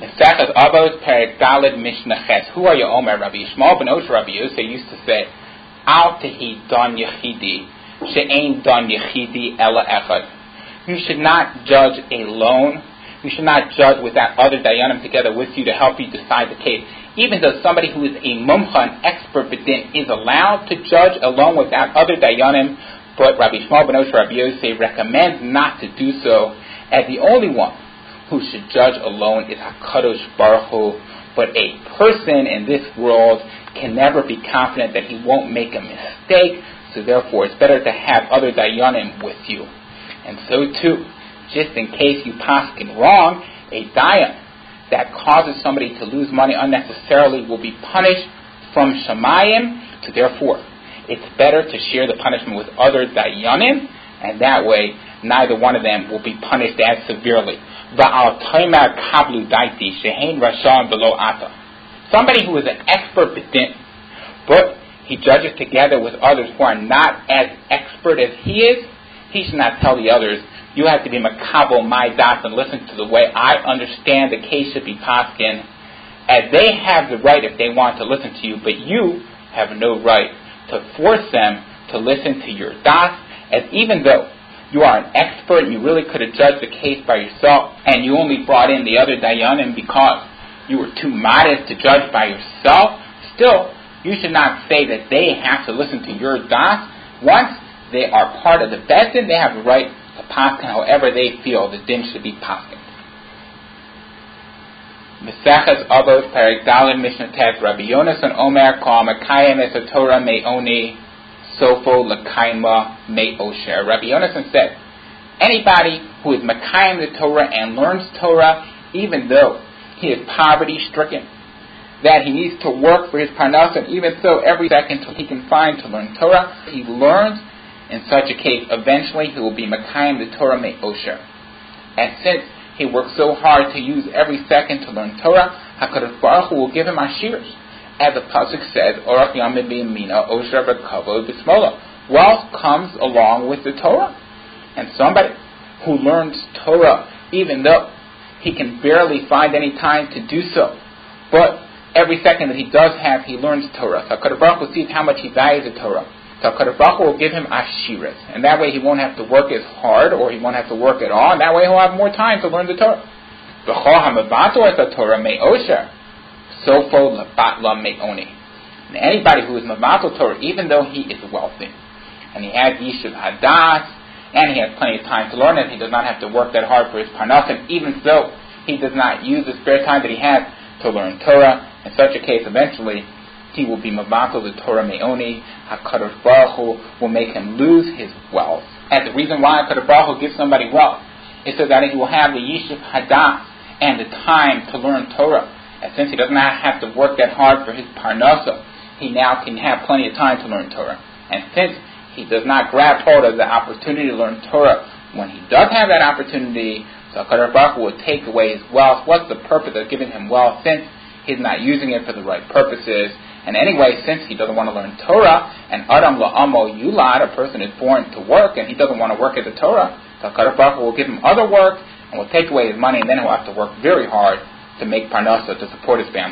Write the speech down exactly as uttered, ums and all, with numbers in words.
Mesechus Avos Perek Daled Mishnah Ches. Who are you, Omer? Rabbi Yishmael ben Osher Rabbi Yosef used to say, Al Tehi Don Yechidi She'ein Don Yechidi Ela Echad. You should not judge alone. You should not judge without other dayanim together with you to help you decide the case. Even though somebody who is a mumcha, an expert b'din, is allowed to judge alone without other dayanim, but Rabbi Yishmael ben Osher Rabbi Yosef recommends not to do so, as the only one who should judge alone is HaKadosh Baruch Hu. But a person in this world can never be confident that he won't make a mistake, so therefore it's better to have other dayanim with you. And so too, just in case you paskin wrong, a dayan that causes somebody to lose money unnecessarily will be punished from Shamayim, so therefore it's better to share the punishment with other dayanim, and that way neither one of them will be punished as severely. Somebody who is an expert b'din, but he judges together with others who are not as expert as he is, he should not tell the others, you have to be makabel my das and listen to the way I understand the case should be paskin, as they have the right if they want to listen to you, but you have no right to force them to listen to your das, as even though you are an expert and you really could have judged the case by yourself, and you only brought in the other dayanim because you were too modest to judge by yourself, still, you should not say that they have to listen to your das. Once they are part of the Bezdin, they have the right to paskin however they feel the din should be paskin. Mesechus Avos Perek Daled Mishnah Tes. Rabbi Yonasan Omer Kol Mekayem Es Torah Me'oni Sofo L'Kaima Me'osher. Rabbi Yonasan said, anybody who is Mekayem the Torah and learns Torah, even though he is poverty-stricken, that he needs to work for his parnas, and even so, every second he can find to learn Torah, he learns. In such a case, eventually he will be Mekayem the Torah Me'osher. And since he works so hard to use every second to learn Torah, HaKadosh Baruch Hu will give him ashiras. As the pasuk says, Orach Yamid B'Yamina, Osher B'Kavod B'Smola. Wealth comes along with the Torah. And somebody who learns Torah, even though he can barely find any time to do so, but every second that he does have, he learns Torah. So HaKadosh Baruch Hu sees how much he values the Torah. So HaKadosh Baruch Hu will give him ashiras, and that way he won't have to work as hard, or he won't have to work at all, and that way he'll have more time to learn the Torah. V'chol ha'mevato es Torah me'osher, sofo l'batla me'oni. And anybody who is mevato Torah, even though he is wealthy, and he has yishuv hadas, and he has plenty of time to learn it, he does not have to work that hard for his parnas, and even so, he does not use the spare time that he has to learn Torah. In such a case, eventually, he will be mevato the Torah me'oni. HaKadosh Baruch Hu will make him lose his wealth. And the reason why HaKadosh Baruch Hu gives somebody wealth is so that he will have the yishuv hadas and the time to learn Torah. And since he does not have to work that hard for his parnasa, he now can have plenty of time to learn Torah. And since he does not grab hold of the opportunity to learn Torah when he does have that opportunity, so HaKadosh Baruch Hu will take away his wealth. What's the purpose of giving him wealth since he's not using it for the right purposes? And anyway, since he doesn't want to learn Torah, and Adam la'amo yulad, a person is born to work, and he doesn't want to work at the Torah, so HaKadosh Baruch Hu will give him other work, and will take away his money, and then he'll have to work very hard to make parnasa, to support his family.